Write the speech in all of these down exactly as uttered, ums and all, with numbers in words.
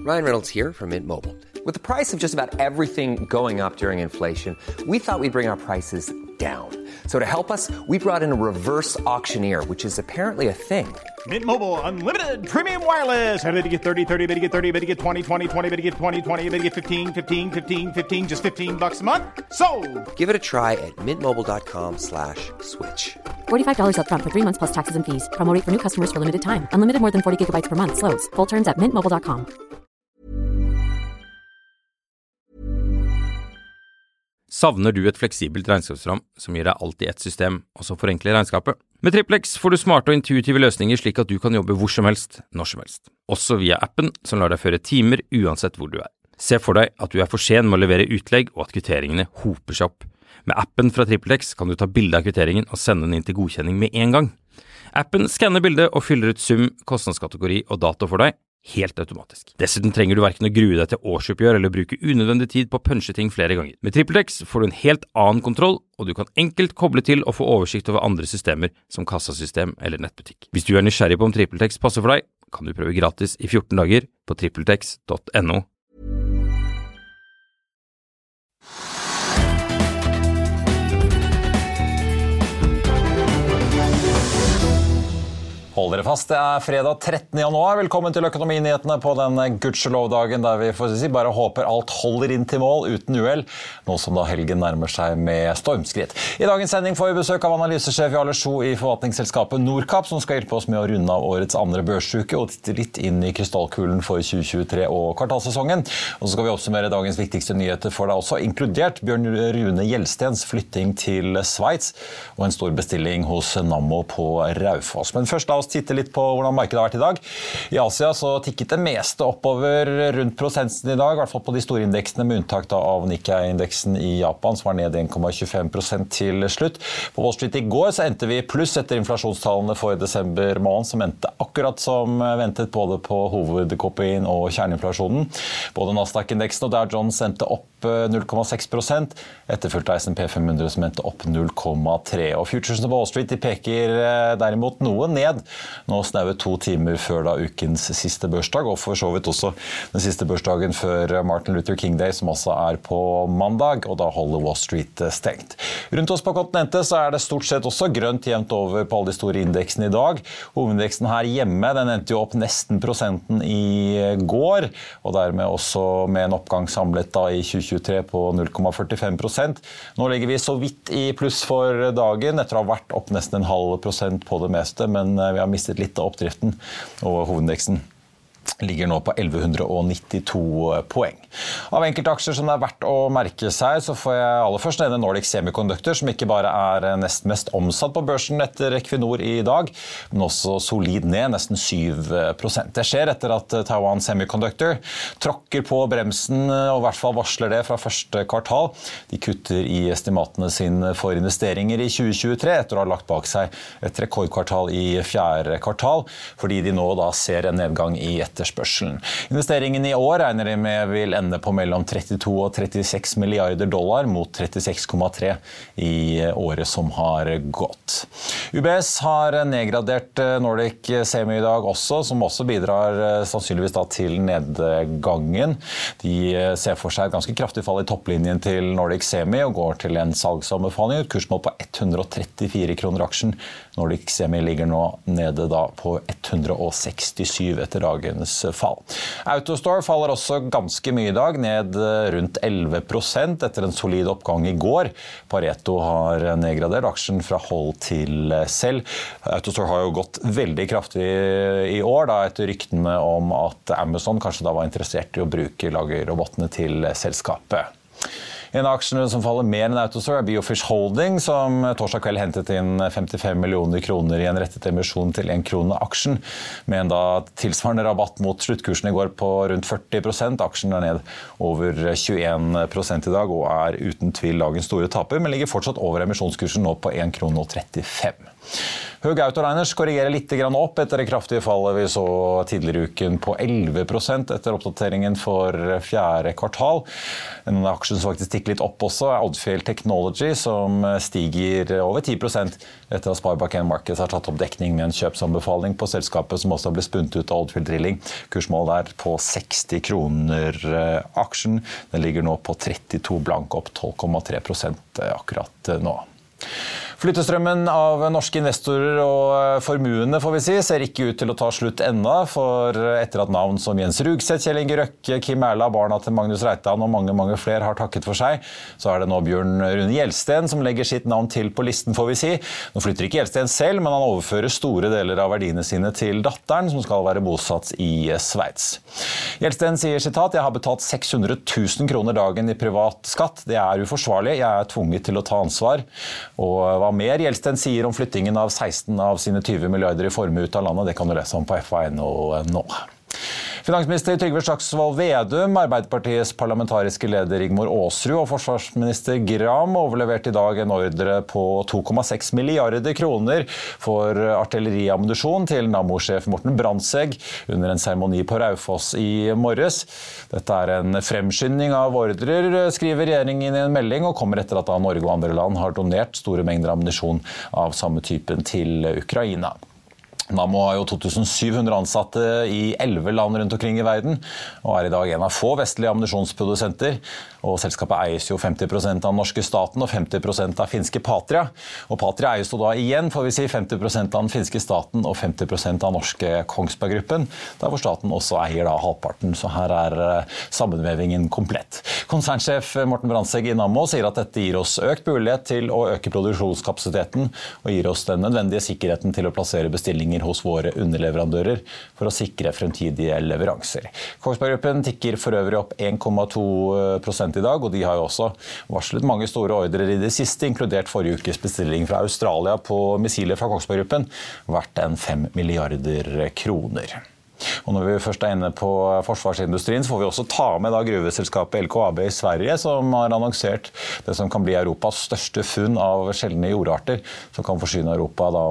Ryan Reynolds here from Mint Mobile. With the price of just about everything going up during inflation, we thought we'd bring our prices down. So to help us, we brought in a reverse auctioneer, which is apparently a thing. Mint Mobile Unlimited Premium Wireless. How to get thirty, thirty, how to get thirty, how to get twenty, twenty, twenty, how to get twenty, twenty, how to get fifteen, fifteen, fifteen, fifteen, just fifteen bucks a month? Sold! Give it a try at mintmobile.com slash switch. forty-five dollars up front for three months plus taxes and fees. Promo rate for new customers for limited time. Unlimited more than forty gigabytes per month. Slows full terms at mint mobile dot com. Savner du et fleksibelt regnskapsprogram som gir deg alt i ett system, og som forenkler regnskapet? Med Triplex får du smarte og intuitive løsninger slik at du kan jobbe hvor som helst, når som helst. Også via appen som lar deg føre timer uansett hvor du er. Se for deg at du er for sen med å levere utlegg og at kvitteringene hoper seg opp. Med appen fra Triplex kan du ta bilde av kvitteringen og sende den inn til godkjenning med en gang. Appen skanner bildet og fyller ut sum, kostnadskategori og dato for deg, helt automatisk. Dessuten trenger du hverken å grue deg til årsoppgjør eller bruke unødvendig tid på å punche ting flere ganger. Med TripleX får du en helt annen kontroll, og du kan enkelt koble til og få oversikt over andre systemer som kassasystem eller nettbutikk. Hvis du er nysgjerrig på om TripleX passer for deg, kan du prøve gratis i fjorten dager på tripletex punktum no. Hold dere fast, det er fredag trettende januar. Velkommen til Økonominyhetene på den gudskjelov-dagen der vi får si, bare håper alt holder inn til mål uten uhell, nå som da helgen nærmer seg med stormskritt. I dagens sending får vi besøk av analysesjef Jarle Sjo i forvaltningsselskapet Nordkapp, som skal hjelpe oss med å runde av årets andre børsuke og titte litt inn i krystallkulen for tjue tjuetre og kvartalsesongen. Og så skal vi oppsummere dagens viktigste nyheter for deg også, inkludert Bjørn Rune Gjelstens flytting til Sveits og en stor bestilling hos Nammo på Raufoss. Men først da titte litt på hvordan markedet har vært i dag. I Asia så tikket det meste oppover rundt prosenten i dag, i hvert fall på de store indeksene, med unntak da av Nikkei-indeksen i Japan, som var ned en komma tjuefem prosent til slutt. På Wall Street i går så endte vi pluss etter inflasjonstallene for desember måned, som endte akkurat som ventet både på hovedk P I-en og kjerneinflasjonen. Både Nasdaq-indeksen og Dow Jones endte opp null komma seks prosent, etterfulgt av S and P fem hundre som endte opp null komma tre. Og futuresene på Wall Street de peker derimot noe ned, nå snaue to timer før da ukens siste børsdag, og for så vidt også den siste børsdagen før Martin Luther King Day, som også er på mandag, og da holder Wall Street stengt. Rundt oss på kontinentet så er det stort sett også grønt jevnt over på alle de store indeksene i dag. Hovedindeksen her hjemme, den endte jo opp nesten prosenten i går, og dermed også med en oppgang samlet da i tjue tjuetre på null komma førtifem prosent. Nå ligger vi så vidt i pluss for dagen, etter å ha vært opp nesten en halv prosent på det meste, men vi har mistet litt av oppdriften, og hovedindeksen ligger nå på elleve nittito poeng. Av enkelte aksjer som det er verdt å merke seg, så får jeg aller først nevne Nordic Semiconductor, som ikke bare er nest mest omsatt på børsen etter Equinor i dag, men også solid ned, nesten syv prosent. Det skjer etter at Taiwan Semiconductor tråkker på bremsen, og i hvert fall varsler det fra første kvartal. De kutter i estimatene sine for investeringer i tjue tjuetre, etter å ha lagt bak seg et rekordkvartal i fjerde kvartal, fordi de nå da ser en nedgang i etterspørselen. Investeringen i år regner de med vil ende på mellom trettito og trettiseks milliarder dollar mot trettiseks komma tre i året som har gått. U B S har nedgradert Nordic Semi i dag også, som også bidrar sannsynligvis da til nedgangen. De ser for seg et ganske kraftig fall i topplinjen til Nordic Semi og går til en salgsanbefaling, et kursmål på ett hundre trettifire kroner aksjen. Nordic Semi ligger nå nede da på ett hundre sekstisju etter dagens fall. Autostore faller også ganske mye i dag, ned rundt elleve prosent etter en solid oppgang i går. Pareto har nedgradert aksjen fra hold til selv. Autostore har jo gått veldig kraftig i år, da, etter ryktene om at Amazon kanskje da var interessert i å bruke lagerrobotene til selskapet. En av aksjene som faller mer enn Autostore er Biofish Holding, som torsdag kveld hentet inn femtifem millioner kroner i en rettet emisjon til en krone aksjen, med en da tilsvarende rabatt mot sluttkursen i går på rundt førti prosent. Aksjen er ned over tjueen prosent i dag og er uten tvil dagens store taper, men ligger fortsatt over emisjonskursen nå på en krone og trettifem. Hög Autoliners korrigerer litt grann opp etter det kraftige fallet vi så tidligere uken på elleve prosent etter oppdateringen for fjerde kvartal. En aksjon som faktisk stikker litt opp også er Odfjell Technology, som stiger over ti prosent etter at SpareBank en Markets har tatt opp dekning med en kjøpsanbefaling på selskapet som også har blitt spunnet ut av Odfjell Drilling. Kursmålet er på seksti kroner aksjen. Den ligger nå på trettito blank, opp tolv komma tre prosent akkurat nå. Flyttestrømmen av norske investorer og formuene, får vi si, ser ikke ut til å ta slutt enda, for etter at navn som Jens Rugseth, Kjell Inge Røkke, Kim Erla, barna til Magnus Reitan og mange, mange flere har takket for seg, så er det nå Bjørn Rune Gjelsten som legger sitt navn til på listen, får vi si. Nå flytter ikke Gjelsten selv, men han overfører store deler av verdiene sine til datteren, som skal være bosatt i Sveits. Gjelsten sier, sitat, «Jeg har betalt seks hundre tusen kroner dagen i privat skatt. Det er uforsvarlig. Jeg er tvunget til å ta ansvar.» Og hva mer Gjelsten sier om flyttingen av seksten av sine tyve milliarder i formue ut av landet, det kan du lese om på F A N nå. Finansminister Trygve Slagsvold Vedum, Arbeiderpartiets parlamentariske leder Rigmor Aasrud og forsvarsminister Gram overleverte i dag en ordre på to komma seks milliarder kroner for artilleriammunisjon til Nammo-sjef Morten Brandtzæg under en seremoni på Raufoss i morges. Dette er en fremskynding av ordrer, skriver regjeringen i en melding, og kommer etter at Norge og andre land har donert store mengder ammunisjon av samme typen til Ukraina. Nammo har jo to tusen syv hundre ansatte i elleve land rundt omkring i verden, og er i dag en av få vestlige ammunisjonsprodusenter, og selskapet eies jo femti prosent av den norske staten og femti prosent av finske Patria. Og Patria eies jo da igjen, får vi si, femti prosent av den finske staten og femti prosent av norske Kongsberg-gruppen, der hvor staten også eier da halvparten, så her er sammenvevingen komplett. Konsernsjef Morten Brandtzæg i Nammo sier at dette gir oss økt mulighet til å øke produksjonskapasiteten og gir oss den nødvendige sikkerheten til å plassere bestillinger hos våre underleverandører for å sikre fremtidige leveranser. Kongsberg-gruppen tikker for øvrig opp en komma to prosent i dag, og de har jo også varslet mange store ordrer i det siste, inkludert forrige ukes bestilling fra Australia på missiler fra Kongsberg-gruppen, verdt en fem milliarder kroner. Og når vi først er inne på forsvarsindustrien, så får vi også ta med da gruveselskapet L K A B i Sverige, som har annonsert det som kan bli Europas største funn av sjeldne jordarter, som kan forsyne Europa da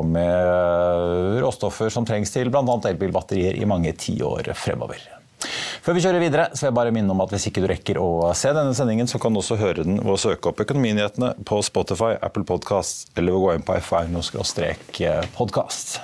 med råstoffer som trengs til blant annet elbilbatterier i mange tiår fremover. Før vi kjører videre, så vil jeg bare minne om at hvis ikke du rekker å se denne sendingen, så kan du også høre den ved å søke opp Økonominyhetene på Spotify, Apple Podcasts, eller gå inn på F A N skråstrek podcast.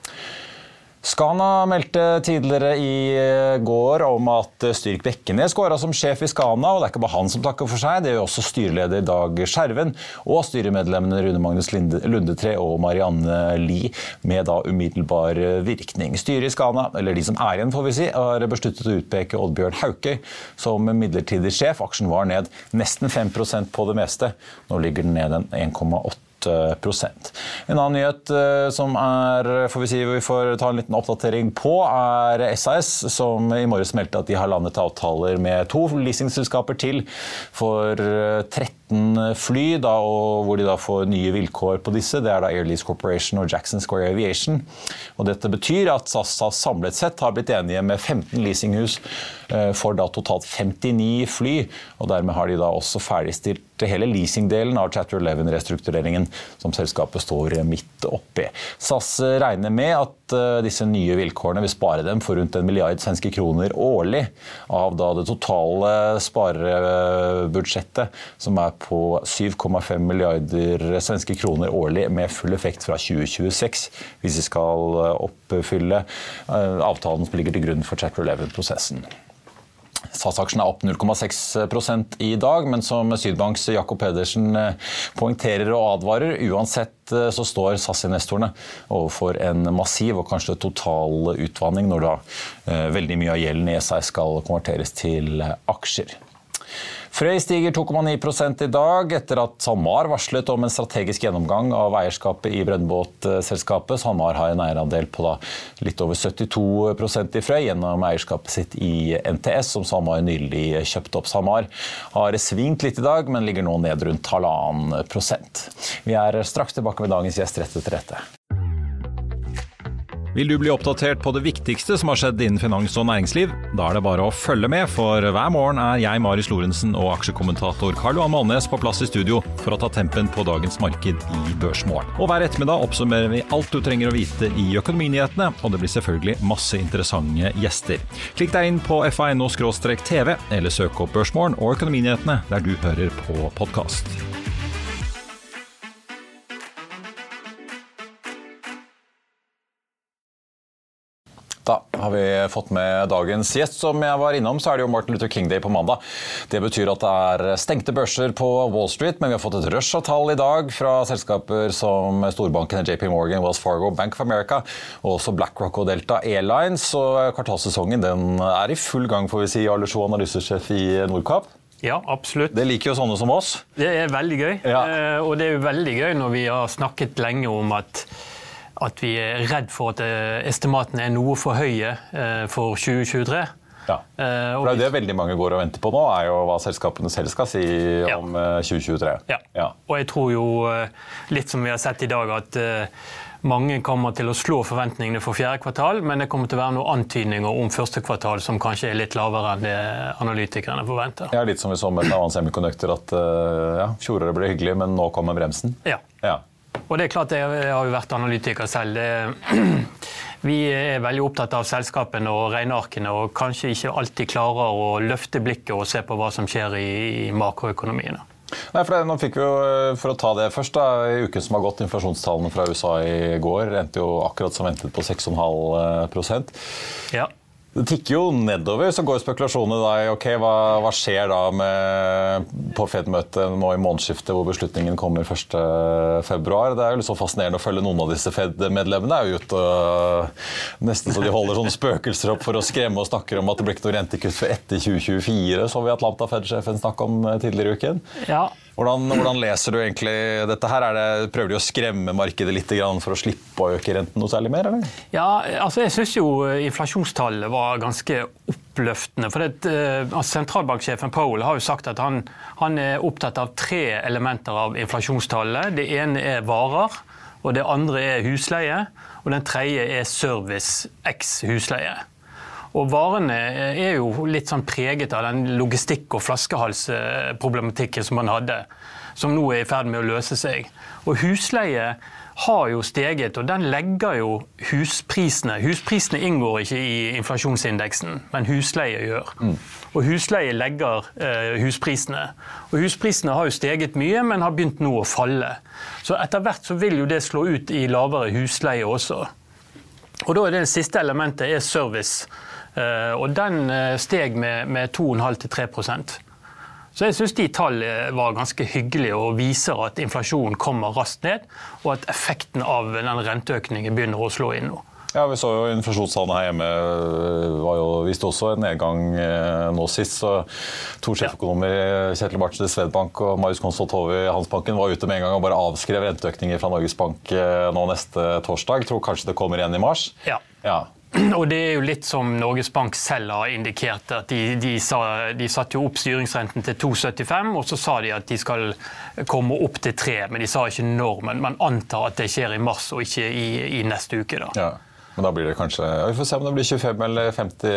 Scana meldte tidligere i går om at Styrk Bekkenes skåret som sjef i Scana, og det er ikke bare han som takker for seg, det er jo også styreleder Dag Skjerven og styremedlemmene Rune Magnus Lundetre og Marianne Lie med da umiddelbar virkning. Styret i Scana, eller de som er igjen får vi si, har besluttet å utpeke Oddbjørn Hauke som midlertidig sjef. Aksjen var ned nesten fem prosent på det meste. Nå ligger den ned en komma åtte prosent. En annen nyhet som er, får vi si, vi får ta en liten oppdatering på, er S A S, som i morges meldte at de har landet avtaler med to leasingselskaper til for tretten fly, da, og hvor de da får nye vilkår på disse. Det er da Air Lease Corporation og Jackson Square Aviation. Og dette betyr at S A S samlet sett har blitt enige med femten leasinghus for da totalt femtini fly, og dermed har de da også ferdigstilt hele leasingdelen av Chapter elleve-restruktureringen som selskapet står midt oppi. S A S regner med at disse nye vilkårene vil spare dem for rundt en milliard svenske kroner årlig av da det totale sparebudsjettet, som er på syv komma fem milliarder svenske kroner årlig med full effekt fra tjue tjueseks, hvis vi skal oppfylle avtalen som ligger til grunn for Chapter elleve-prosessen. S A S-aksjen er opp null komma seks prosent i dag, men som Sydbanks Jakob Pedersen poengterer og advarer, uansett så står S A S-investorene overfor en massiv og kanskje total utvanning når da veldig mye av gjelden i S A S skal konverteres til aksjer. Frøy stiger to komma ni prosent i dag etter at SalMar varslet om en strategisk gjennomgang av eierskapet i brønnbåtselskapet. SalMar har en eierandel på da litt over syttito prosent i Frøy gjennom eierskapet sitt i N T S, som SalMar nylig kjøpte opp. SalMar har svingt litt i dag, men ligger nå ned rundt halvannen prosent. Vi er straks tilbake med dagens gjest rett etter dette. Vil du bli oppdatert på det viktigste som har skjedd innen finans og næringsliv? Da er det bare å følge med, for hver morgen er jeg, Marius Lorentzen, og aksjekommentator Karl Johan Malnes på plass i studio for å ta tempen på dagens marked i Børsmorgen. Og hver ettermiddag oppsummerer vi alt du trenger å vite i økonominyhetene, og det blir selvfølgelig masse interessante gjester. Klikk deg inn på f a punkt n o skråstrek t v, eller søk opp Børsmorgen og økonominyhetene der du hører på podcast. Da har vi fått med dagens gjest. Som jeg var innom, så er det jo Martin Luther King Day på mandag. Det betyr at det er stengte børser på Wall Street, men vi har fått et rush av tall i dag fra selskaper som storbankene J P Morgan, Wells Fargo, Bank of America, og også BlackRock og Delta Airlines. Og kvartalssesongen den er i full gang, får vi si, Arle Sjo, analysesjef i Nordkapp. Ja, absolutt. Det liker jo sånne som oss. Det er veldig gøy, ja. Og det er jo veldig gøy når vi har snakket lenge om at at vi er redd for at estimatene er noe for høye for tjue tjuetre. Ja, for det er det veldig mange går og venter på nå, er jo hva selskapene selv skal si om ja. tjue tjuetre. Ja. ja, og jeg tror jo litt som vi har sett i dag at mange kommer til å slå forventningene for fjerde kvartal, men det kommer til å være noen antydninger om første kvartal som kanskje er litt lavere enn det analytikerne forventer. Ja, litt som vi så med Avans Semiconductor at ja, fjoråret ble hyggelig, men nå kommer bremsen. Ja. Ja. Og det er klart, jeg har jo vært analytiker selv. Det, vi er veldig opptatt av selskapene og regnearkene, og kanskje ikke alltid klarer å løfte blikket og se på hva som skjer i, i makroøkonomiene. Nei, for det, nå fikk vi jo, for å ta det først da, i uken som har gått, inflasjonstallene fra U S A i går, endte jo akkurat som ventet på seks komma fem prosent. Ja. Det tikker jo nedover, så går spekulasjonene da i ok, hva, hva skjer da med, på Fed-møtet nå i månedsskiftet hvor beslutningen kommer første februar. Det er jo litt så fascinerende å følge noen av disse Fed-medlemmene. Det er jo ute nesten så de holder sånne spøkelser opp for å skremme og snakker om at det blir ikke noe rentekutt for etter tjue tjuefire, så vi Atlanta Fed-sjefen snakke om tidligere i uken. Ja. Hvordan, hvordan leser du egentlig dette her? Er det, prøver de å skremme markedet litt for å slippe å øke renten noe særlig mer, eller? Ja, altså jeg synes jo inflasjonstallet var ganske oppløftende. For det, uh, sentralbanksjefen Powell har jo sagt at han, han er opptatt av tre elementer av inflasjonstallet. Det ene er varer, og det andre er husleie, og den tredje er service x husleie. Og varene er jo litt sånn preget av den logistikk- og flaskehalsproblematikken som man hadde, som nå er i ferd med å løse seg. Og husleie har jo steget, og den legger jo husprisene. Husprisene inngår ikke i inflasjonsindeksen, men husleie gjør. Mm. Og husleie legger eh, husprisene. Og husprisene har jo steget mye, men har begynt nå å falle. Så etter hvert så vil jo det slå ut i lavere husleie også. Og da er det, det siste elementet er service. Uh, og den uh, steg med, med to komma fem til tre prosent. Så jeg synes de tallene var ganske hyggelige og viser at inflasjonen kommer raskt ned, og at effekten av den renteøkningen begynner å slå inn nå. Ja, vi så jo inflasjonstallene her hjemme var jo, viste også en nedgang eh, nå sist, så to sjeføkonomer, Kjetil Bartsen i Swedbank og Marius Konstantinov i Handelsbanken, var ute med en gang og bare avskrev renteøkninger fra Norges Bank eh, nå neste torsdag. Jeg tror kanskje det kommer igjen i mars. Ja. Ja. Og det er jo litt som Norges Bank selv har indikert, at de, de, sa, de satte jo opp styringsrenten til to komma syttifem, og så sa de at de skal komme opp til tre, men de sa ikke når, men man antar at det skjer i mars og ikke i, i neste uke da. Ja. Men da blir det kanskje, vi får se om det blir tjuefem eller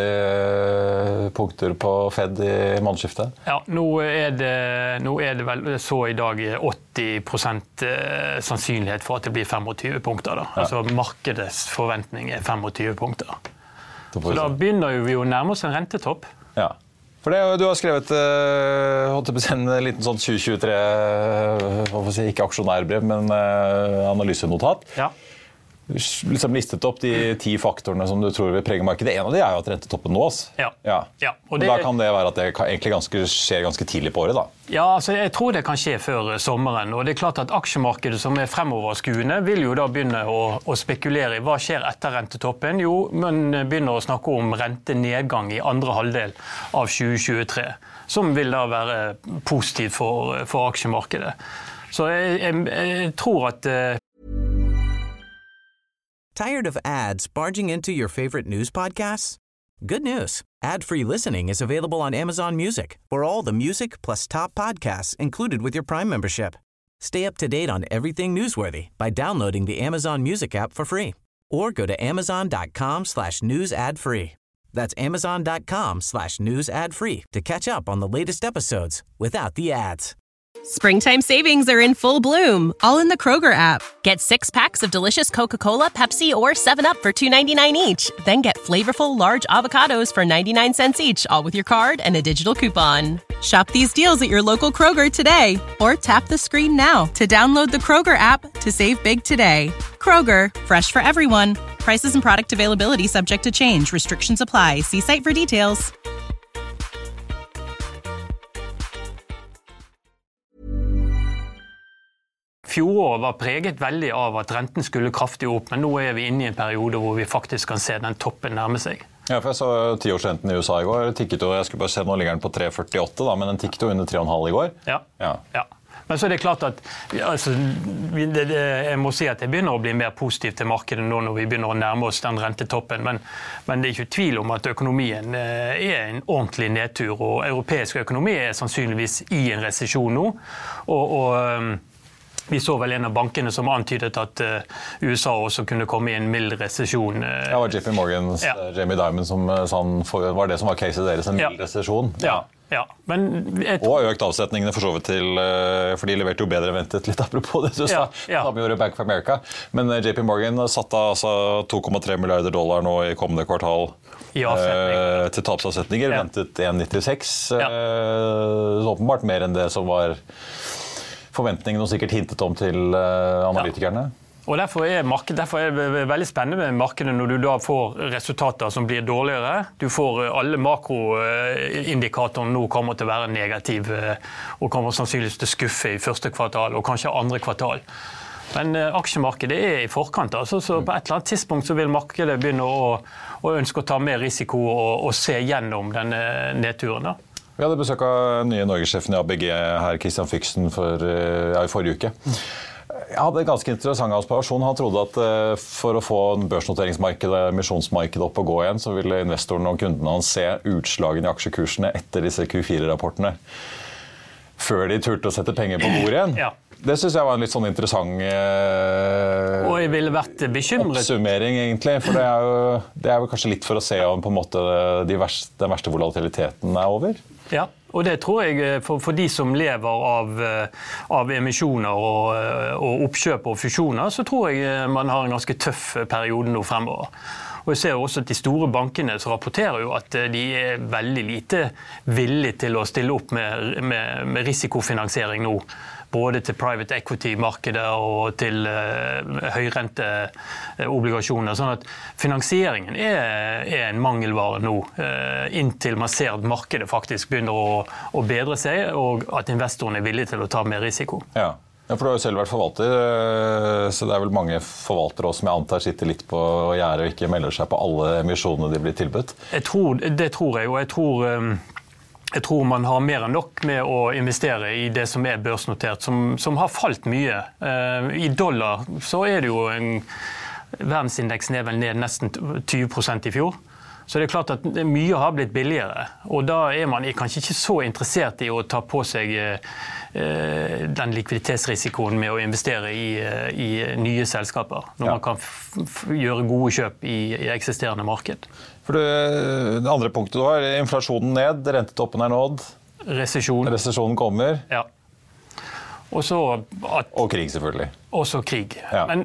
femti punkter på Fed i månedsskiftet. Ja, nå er det, nå er det vel så i dag åtti prosent sannsynlighet for at det blir tjuefem punkter da. Ja. Altså markedets forventning er tjuefem punkter. Så da begynner vi jo nærmere oss en rentetopp. Ja. For det, du har skrevet en liten sånn tjue tjuetre, hva får jeg si, ikke aksjonærbrev, men analysenotat. Ja. Liksom listet opp de ti faktorene som du tror vil prege markedet. En av de er jo at rentetoppen nås. Ja. Ja. Ja. Og det, og da kan det være at det egentlig ganske, skjer ganske tidlig på året da? Ja, altså jeg tror det kan skje før sommeren. Og det er klart at aksjemarkedet som er fremoverskuende vil jo da begynne å, å spekulere i hva skjer etter rentetoppen. Jo, man begynner å snakke om rentenedgang i andre halvdel av tjue tjuetre, som vil da være positivt for, for aksjemarkedet. Så jeg, jeg, jeg tror at Tired of ads barging into your favorite news podcasts? Good news. Ad-free listening is available on Amazon Music for all the music plus top podcasts included with your Prime membership. Stay up to date on everything newsworthy by downloading the Amazon Music app for free or go to amazon.com slash news ad free. That's amazon.com slash news ad free to catch up on the latest episodes without the ads. Springtime savings are in full bloom, all in the Kroger app. Get six packs of delicious Coca-Cola, Pepsi, or seven up for two ninety-nine each. Then get flavorful large avocados for ninety-nine cents each, all with your card and a digital coupon. Shop these deals at your local Kroger today, or tap the screen now to download the Kroger app to save big today. Kroger, fresh for everyone. Prices and product availability subject to change. Restrictions apply. See site for details. Fjoråret var preget veldig av at renten skulle kraftig opp, men nå er vi inne i en periode hvor vi faktisk kan se den toppen nærme seg. Ja, for jeg så tiårsrenten i U S A i går, tikket jo, jeg skulle bare se, nå ligger den på tre komma førtiåtte da, men den tikket jo under tre komma fem i går. Ja, ja. ja. Men så er det klart at altså, det, det, jeg må si at jeg begynner å bli mer positiv til markedet nå når vi begynner å nærme oss den rentetoppen, men, men det er ikke tvil om at økonomien er en ordentlig nedtur, og europeisk økonomi er sannsynligvis i en resesjon nå, og, og vi så vel en av bankene som antydet at uh, U S A også kunne komme i en mild resesjon. Uh, ja, det var J P Morgans ja. uh, Jamie Dimon som sånn, for, var det som var caset deres, en mild ja. resesjon. Ja. Ja, men et... Og økt avsetningene for så vidt til, uh, for de leverte jo bedre ventet, litt apropos det du sa, ja. ja. samme gjorde Bank of America. Men uh, J P Morgan satte altså to komma tre milliarder dollar nå i kommende kvartal uh, til tapsavsetninger, ja. ventet en komma nittiseks, ja. uh, så åpenbart mer enn det som var forventningene og sikkert hintet om til uh, analytikerne. Ja. Og derfor er, marked, derfor er det veldig spennende med markedet når du da får resultater som blir dårligere. Du får alle makroindikatorene nå kommer til å være negative og kommer sannsynligvis til å skuffe i første kvartal og kanskje andre kvartal. Men uh, aksjemarkedet er i forkant, altså, så på et eller annet tidspunkt så vil markedet begynne å, å ønske å ta mer risiko og, og se gjennom denne nedturen da. Vi hadde besøk av nye Norgesjefen i A B G her, Christian Fyksen, for, ja, i forrige uke. Jeg hadde en ganske interessant observasjon. Han trodde at uh, for å få børsnoteringsmarkedet, emisjonsmarkedet opp og gå igjen, så ville investorene og kundene hans se utslagene i aksjekursene etter disse Q fire rapportene, før de turte å sette penger på bordet igjen. Ja. Det synes jeg var en litt sånn interessant uh, og jeg ville vært bekymret. Oppsummering, egentlig. For det er, jo, det er jo kanskje litt for å se om på en måte de verste, den verste volatiliteten er over. Ja, og det tror jeg for, for de som lever av, av emisjoner og, og oppkjøp og fusjoner, så tror jeg man har en ganske tøff periode nå fremover. Og jeg ser også at de store bankene som rapporterer jo at de er veldig lite villige til å stille opp med, med, med risikofinansiering nå. Både til private equity-markedet og til uh, høyrenteobligasjoner. Sånn at finansieringen er, er en mangelvare nå, uh, inntil man ser at markedet faktisk begynner å, å bedre seg, og at investorene er villige til å ta mer risiko. Ja. Ja, for du har jo selv vært forvalter, så det er vel mange forvaltere også som jeg antar sitter litt på gjerdet og ikke melder seg på alle emisjonene de blir tilbudt. Jeg tror, det tror jeg, og jeg tror, jeg tror man har mer enn nok med å investere i det som er børsnotert, som, som har falt mye. I dollar så er det jo en verdensindeksen er vel ned nesten tyve prosent i fjor. Så det er klart at mye har blitt billigere, og da er man kanskje ikke så interessert i å ta på seg eh, den likviditetsrisikoen med å investere i, i nye selskaper, når ja. man kan f f gjøre gode kjøp i, i eksisterende marked. For det, det andre punktet du har, inflasjonen ned, rentetoppen er nådd. Resesjon. Resesjonen kommer. Ja. Og så at, og krig selvfølgelig. Også krig. Ja. Men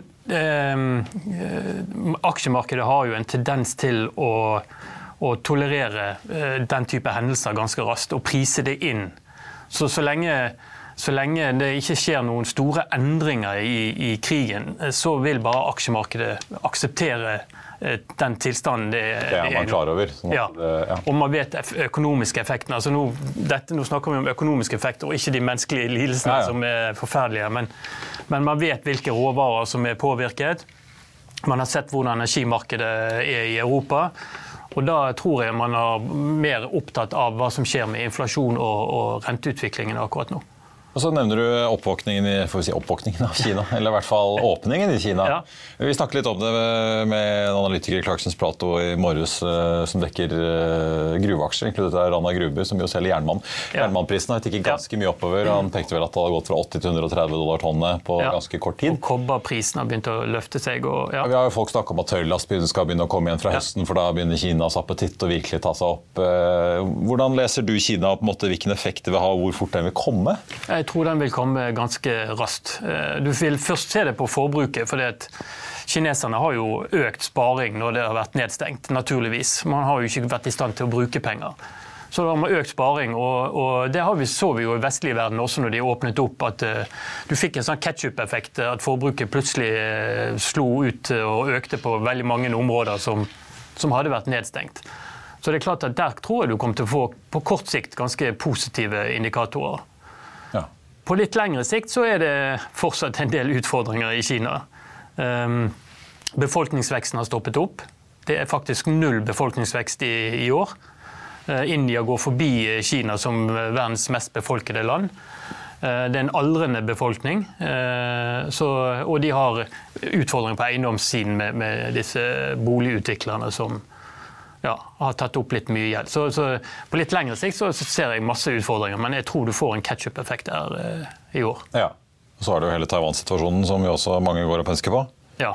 eh, aksjemarkedet har jo en tendens til å, å tolerere eh, den type hendelser ganske raskt, og prise det inn. Så så lenge, så lenge det ikke skjer noen store endringer i, i krigen, så vil bare aksjemarkedet akseptere den tilstanden det, det er man klar over. Sånn ja. Det, ja. Og man vet økonomiske effekter. Altså nå, dette, nå snakker vi om økonomiske effekter, og ikke de menneskelige lidelsene ja, ja. som er forferdelige. Men, men man vet hvilke råvarer som er påvirket. Man har sett hvordan energimarkedet er i Europa. Og da tror jeg man er mer opptatt av hva som skjer med inflasjon og, og renteutviklingen akkurat nå. Og så nevner du oppvåkningen, i, får vi si oppvåkningen av Kina, eller i hvert fall åpningen i Kina. Ja. Vi snakket litt om det med en analytiker i Clarksons Plato i morges som dekker gruveaksjer, inkludert Rana Gruber, som jo selger jernmann. Ja. Jernmannprisen har ikke ganske mye oppover. Han pekte vel at det hadde gått fra åtti til hundre og tretti dollar tonnet på ja. ganske kort tid. Og kobberprisen har begynt å løfte seg. Og, ja. Vi har jo folk snakket om at tørrlast skal begynne å komme igjen fra ja. høsten, for da begynner Kinas appetitt å virkelig ta seg opp. Hvordan leser du Kina, og på en måte hvilken effekt det vil ha, og hvor fort den vil komme? Jeg tror den vil komme ganske raskt. Du vil først se det på forbruket, fordi at kineserne har jo økt sparing når det har vært nedstengt, naturligvis. Man har jo ikke vært i stand til å bruke penger. Så da har man økt sparing, og, og det har vi, så vi jo i vestlige verden også når de åpnet opp, at uh, du fikk en sånn ketchup-effekt, at forbruket plutselig uh, slo ut og økte på veldig mange områder som, som hadde vært nedstengt. Så det er klart at der tror jeg du kommer til å få på kort sikt ganske positive indikatorer. Ja. På litt lengre sikt så er det fortsatt en del utfordringer i Kina. Um, befolkningsveksten har stoppet opp. Det er faktisk null befolkningsvekst i, i år. Uh, India går forbi Kina som verdens mest befolkede land. Uh, det er en aldrende befolkning, uh, så, og de har utfordringer på eiendomssiden med, med disse boligutviklerne som ja, har tatt opp litt mye gjeld. Så, så på litt lengre sikt så, så ser jeg masse utfordringer, men jeg tror du får en ketchup-effekt der eh, i år. Ja, og så har du jo hele Taiwan-situasjonen som vi også mange går og pønsker på. Ja.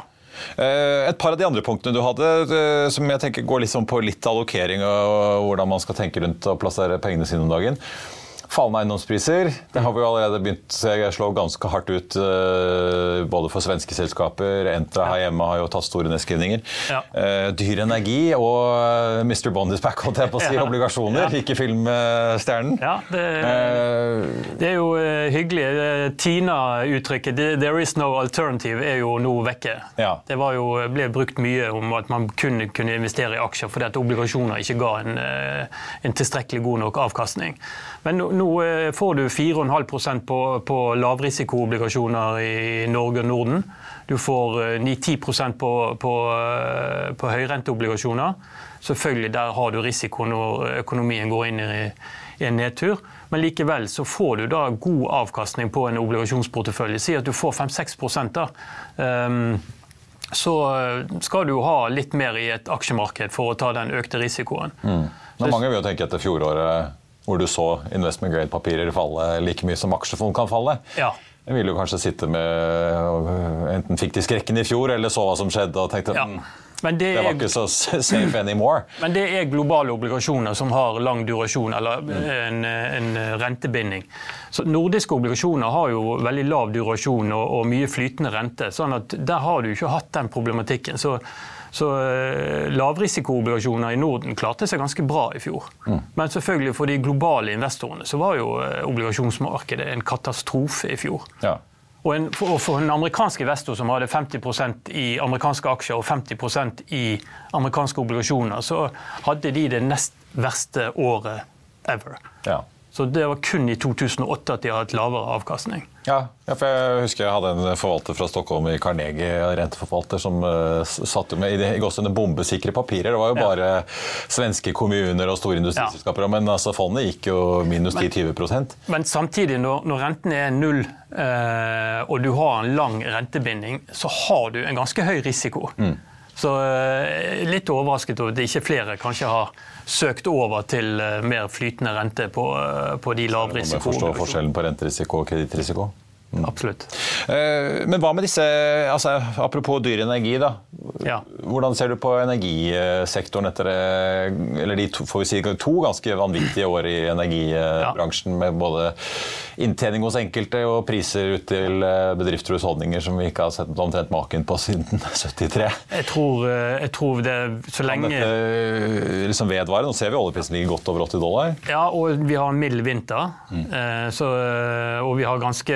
Eh, et par av de andre punktene du hadde, eh, som jeg tenker går liksom på litt allokering og hvordan man skal tenke rundt å plassere pengene sine om dagen. Fallende eiendomspriser, det har vi jo allerede begynt å slå ganske hardt ut uh, både for svenske selskaper, Entra her hjemme har jo tatt store nedskrivninger. Ja. Uh, dyr energi og mister Bond is back, holdt jeg på å si, ja. obligasjoner, ja. ikke filmstjernen. Ja, det, uh, det er jo uh, hyggelig. Tina-uttrykket, there is no alternative, er jo nå vekke. Ja. Det var jo, ble brukt mye om at man kunne, kunne investere i aksjer, fordi at obligasjoner ikke ga en, uh, en tilstrekkelig god nok avkastning. Men nå, nå får du fire komma fem prosent på, på lavrisikoobligasjoner i Norge og Norden. Du får ni til ti prosent på, på, på høyrenteobligasjoner. Selvfølgelig der har du risiko når økonomien går inn i, i en nedtur. Men likevel så får du da god avkastning på en obligasjonsportefølje. Si at du får fem til seks prosent da. Um, så skal du ha litt mer i et aksjemarked for å ta den økte risikoen. Mm. Men mange vil jo tenke etter fjoråret hvor du så investment grade papirer falle like mye som aksjefond kan falle. Ja. Jeg ville jo kanskje sitte med, enten fikk de skrekken i fjor, eller så hva som skjedde, og tenkte, ja. Men det, det var ikke så safe anymore. Men det er globale obligasjoner som har lang durasjon, eller en, en rentebinding. Så nordiske obligasjoner har jo veldig lav durasjon og, og mye flytende rente, sånn at der har du ikke hatt den problematikken. Så Så uh, lavrisikoobligasjoner i Norden klarte seg ganske bra i fjor. Mm. Men selvfølgelig for de globale investorene så var jo uh, obligasjonsmarkedet en katastrofe i fjor. Ja. Og, en, for, og for en amerikansk investor som hadde femti prosent i amerikanske aksjer og femti prosent i amerikanske obligasjoner, så hadde de det nest verste året ever. Ja. Så det var kun i to tusen og åtte at de hadde et lavere avkastning. Ja, ja, for jeg husker jeg hadde en forvalter fra Stockholm i Carnegie, renteforvalter, som uh, satt med i, i gåsene bombesikre papirer. Det var jo ja. bare svenske kommuner og store industriselskaper, ja. men altså, fondet gikk jo minus ti til tjue prosent. Men samtidig, når, når renten er null, uh, og du har en lang rentebinding, så har du en ganske høy risiko. Mm. Så uh, litt overrasket over at ikke flere kanskje har søkt over til uh, mer flytende rente på, uh, på de lavrisiko. Om jeg forstår forskjellen på renterisiko og kredittrisiko. Mm. Absolutt. Uh, men hva med disse, altså, apropos dyr energi da, ja. hvordan ser du på energisektoren etter, eller de to, får vi si, to ganske vanvittige år i energibransjen, ja. med både inntjening hos enkelte og priser ut til bedrifter og husholdninger som vi ikke har sett omtrent maken på siden syttitre. Jeg tror, jeg tror det så lenge... Kan dette liksom vedvare? Nå ser vi oljeprisen ligger godt over åtti dollar. Ja, og vi har en mild vinter, mm. så, og vi har ganske...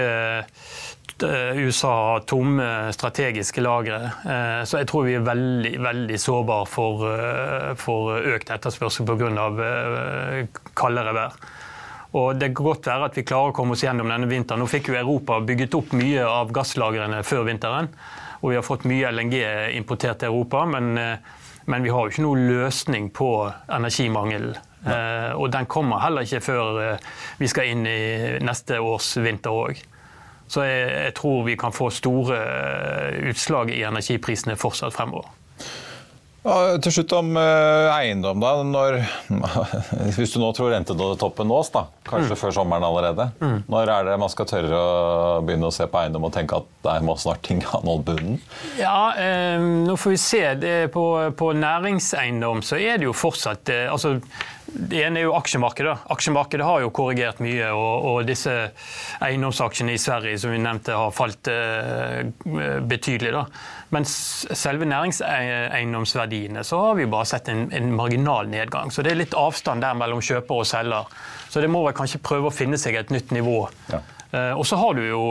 U S A har tomme strategiske lagre, så jeg tror vi er veldig, veldig sårbare for, for økt etterspørsel på grunn av kaldere vær. Og det kan godt være at vi klarer å komme oss gjennom denne vinteren. Nå fikk jo Europa bygget opp mye av gasslagrene før vinteren, og vi har fått mye L N G importert til Europa, men, men vi har jo ikke noen løsning på energimangel Uh, og den kommer heller ikke før uh, vi skal inn i neste års vinter også. Så jeg, jeg tror vi kan få store uh, utslag i energiprisene fortsatt fremover. Ja, til slutt om uh, eiendom da, når, hvis du nå tror rentetoppen nås da, kanskje mm. før sommeren allerede, mm. når er det man skal tørre å begynne å se på eiendom og tenke at der må snart ting ha nådd bunnen? Ja, eh, nå får vi se. Det på, på næringseiendom så er det jo fortsatt, eh, altså det ene er jo aksjemarkedet. Aksjemarkedet har jo korrigert mye, og, og disse eiendomsaksjene i Sverige, som vi nevnte, har falt eh, betydelig da. Mens selve næringseiendomsverdiene, så har vi bare sett en, en marginal nedgang. Så det er litt avstand der mellom kjøper og selger. Så det må vel kanskje prøve å finne seg et nytt nivå. Ja. Uh, og så har du jo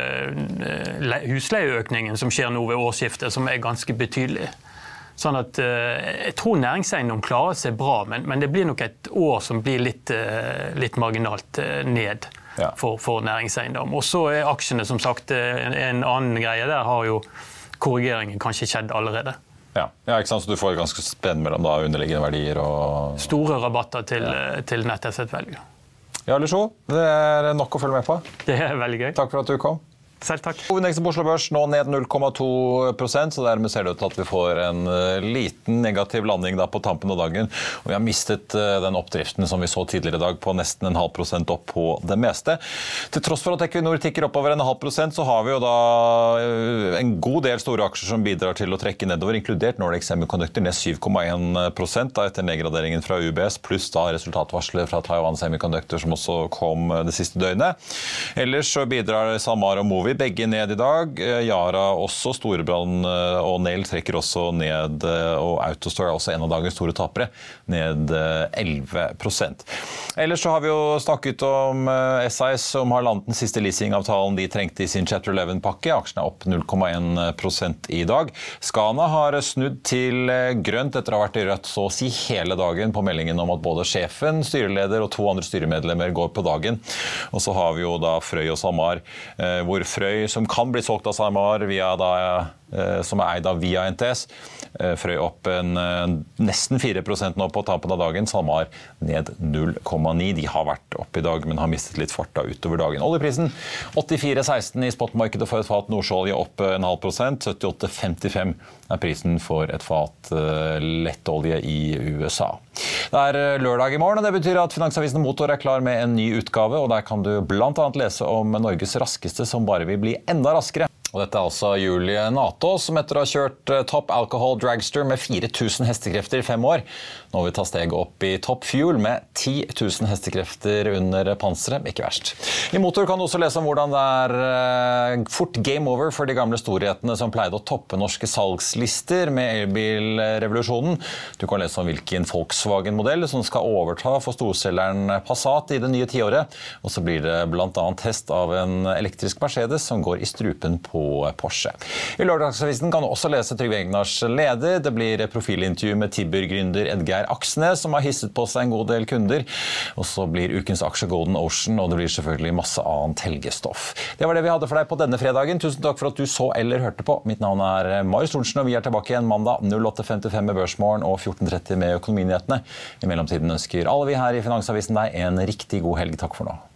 uh, husleieøkningen som skjer nå ved årsskiftet, som er ganske betydelig. Sånn at uh, jeg tror næringseiendom klarer seg bra, men, men det blir nok et år som blir litt, uh, litt marginalt uh, ned ja. for, for næringseiendom. Og så er aksjene som sagt en, en annen greie. Der har jo korrigeringen kanskje skjedd allerede. Ja, ja ikke sant? Så du får ganske spenn mellom da underliggende verdier og... Store rabatter til, ja. til net asset value. Ja, Lisjo, det er nok å følge med på. Det er veldig gøy. Takk for at du kom. Selv takk. Hovedindeksen på Oslo Børs nå ned null komma to prosent, så dermed ser det ut til at vi får en liten negativ landing da på tampen av dagen. Og vi har mistet den oppdriften som vi så tidligere i dag på nesten en halv prosent opp på det meste. Til tross for at Equinor tikker oppover en halv prosent, så har vi jo da en god del store aksjer som bidrar til å trekke nedover, inkludert Nordic Semiconductor ned syv komma en prosent da, etter nedgraderingen fra U B S, pluss da resultatvarsler fra Taiwan Semiconductor som også kom det siste døgnet. Ellers så bidrar SalMar og Movi begge ned i dag. Yara også, Storebrand og Nel trekker også ned, og Autostore er også en av dagens store tapere, ned elleve prosent. Ellers så har vi jo snakket om S I S som har landet den siste leasingavtalen de trengte i sin Chapter eleven-pakke. Aksjen er opp null komma en prosent i dag. Scana har snudd til grønt etter å ha vært i rødt så å si hele dagen på meldingen om at både sjefen, styreleder og to andre styremedlemmer går på dagen. Og så har vi jo da Frøy og SalMar, hvor Frøy som kan bli solgt av SalMar via da, som er eid av via N T S. Frøy opp en, nesten fire prosent nå på tampen av dagen. SalMar ned null komma ni. De har vært opp i dag, men har mistet litt fart da utover dagen. Oljeprisen åttifire komma seksten i spotmarkedet for et fat nordsjøolje opp en halv prosent. syttiåtte komma femtifem er prisen for et fat lettolje i U S A. Det er lørdag i morgen, og det betyr at Finansavisen Motor er klar med en ny utgave, og der kan du blant annet lese om Norges raskeste som bare vil bli enda raskere. Og dette er altså Julie Natås, som etter å ha kjørt Top Alcohol Dragster med fire tusen hestekrefter i fem år, nå vil ta steget opp i Top Fuel med ti tusen hestekrefter under panseret. Ikke verst. I Motor kan du også lese om hvordan det er fort game over for de gamle storhetene som pleide å toppe norske salgslister med elbilrevolusjonen. Du kan lese om hvilken Volkswagen-modell som skal overta for storselgeren Passat i det nye tiåret, og så blir det blant annet test av en elektrisk Mercedes som går i strupen på Porsche. I lørdagsavisen kan du også lese Trygve Egnars leder. Det blir profilintervju med Tibber-gründer Edgar Aksnes, som har hisset på seg en god del kunder. Og så blir ukens aksje Golden Ocean, og det blir selvfølgelig masse annet helgestoff. Det var det vi hadde for deg på denne fredagen. Tusen takk for at du så eller hørte på. Mitt navn er Marius Thorensen, og vi er tilbake igjen mandag åtte femtifem med Børsmorgen og fjorten tretti med Økonominyhetene. I mellomtiden ønsker alle vi her i Finansavisen deg en riktig god helg. Takk for nå.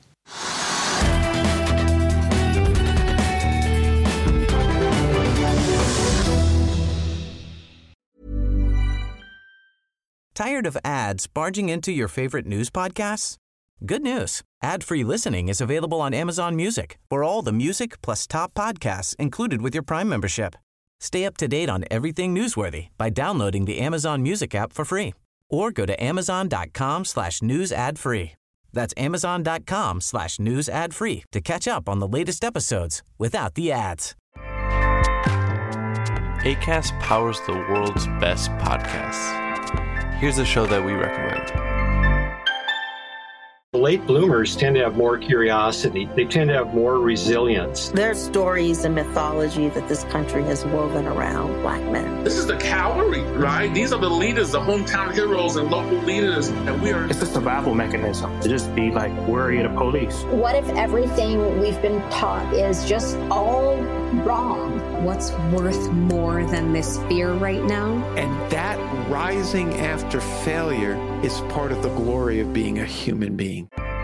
Tired of ads barging into your favorite news podcasts? Good news. Ad-free listening is available on Amazon Music for all the music plus top podcasts included with your Prime membership. Stay up to date on everything newsworthy by downloading the Amazon Music app for free or go to amazon.com slash news ad free. That's amazon.com slash news ad free to catch up on the latest episodes without the ads. Acast powers the world's best podcasts. Here's a show that we recommend. Late bloomers tend to have more curiosity. They tend to have more resilience. There are stories and mythology that this country has woven around Black men. This is the cavalry, right? These are the leaders, the hometown heroes and local leaders. And we are. It's a survival mechanism to just be like, worry the police. What if everything we've been taught is just all wrong? What's worth more than this fear right now? And that rising after failure is part of the glory of being a human being.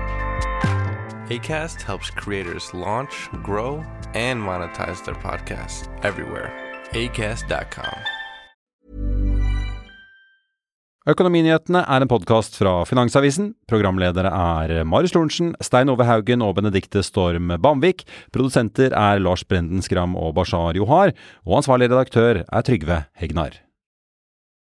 Acast helps creators launch, grow, and monetize their podcasts everywhere. acast dot com. Økonominyhetene er en podcast fra Finansavisen. Programledere er Marius Lorentzen, Stein Ove Haugen og Benedikte Storm Bamvik. Produsenter er Lars Brenden Skram og Bashar Johar. Og ansvarlig redaktør er Trygve Hegnar.